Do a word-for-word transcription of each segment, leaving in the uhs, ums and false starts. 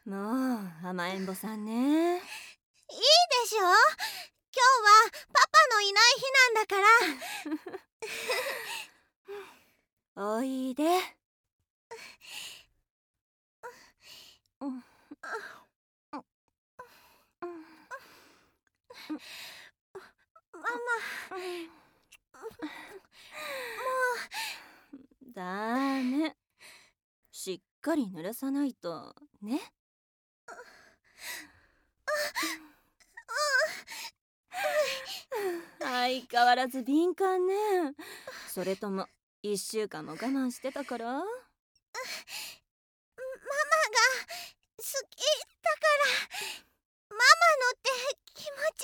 もう甘えん坊さんね。 いいでしょ。今日はパパのいない日なんだからおいで。 ママ、もうダメ。しっかり濡らさないとね。相変わらず敏感ね。それとも一週間も我慢してたから？ ママが好きだからママのって気持ち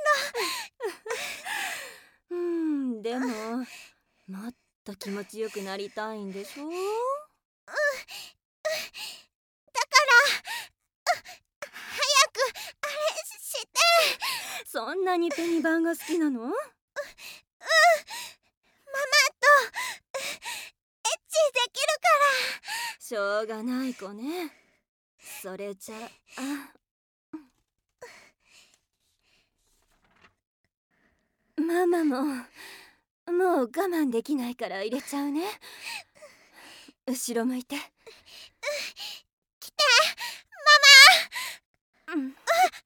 いいの。 うんでももっと気持ちよくなりたいんでしょ？うん、 だから早くあれして。 そんなにペニバンが好きなの？うん、ママとエッチできるから。 しょうがない子ね。それじゃあママももう我慢できないから入れちゃうね。後ろ向いて。 来てママ。うん。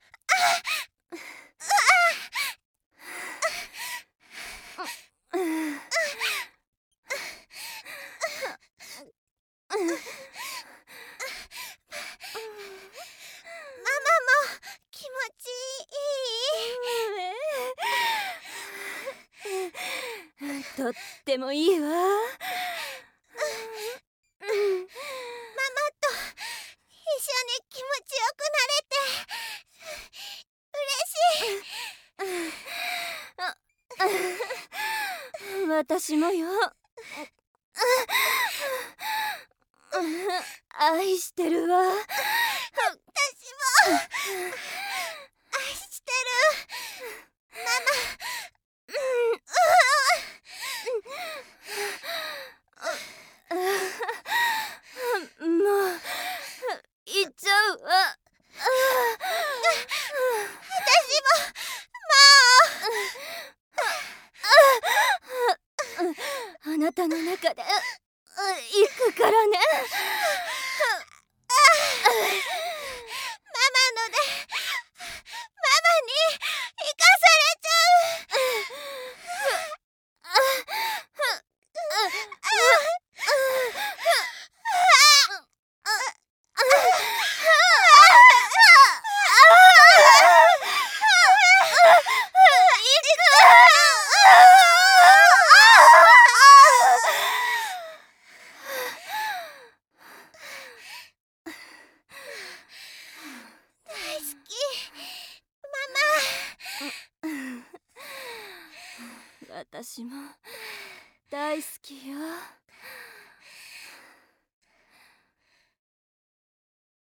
気持ちいい？とってもいいわ。ママと一緒に気持ちよくなれて嬉しい。私もよ。愛してるわ。 私も愛してるママ。 もう行っちゃうわ。 私ももうあなたの中で行くからね。 ママのでママに生かされちゃう。大好きママ。 私も大好きよ。